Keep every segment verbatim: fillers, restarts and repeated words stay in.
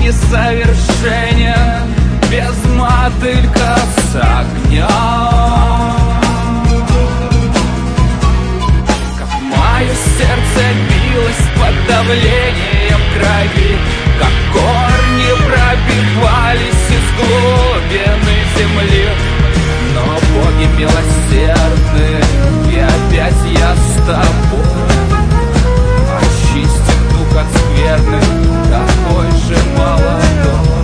несовершенен, без мотылька с огнем. Как мое сердце билось под давлением крови, как корни пробивались из глубины земли. Но боги милосердны, и опять я с тобой. Очистив дух от скверны, такой же молодой.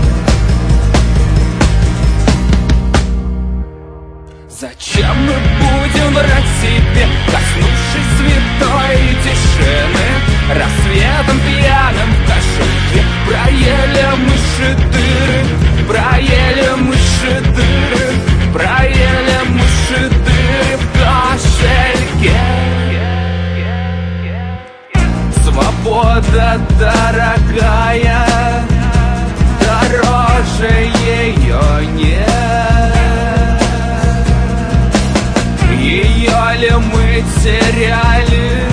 Зачем мы будем врать себе, коснувшись святой тишины? Рассветом пьяным в кошельке проели мыши дыры, проели мыши дыры, проели мыши дыры в кошельке. Свобода дорогая, дороже ее нет. Ее ли мы теряли?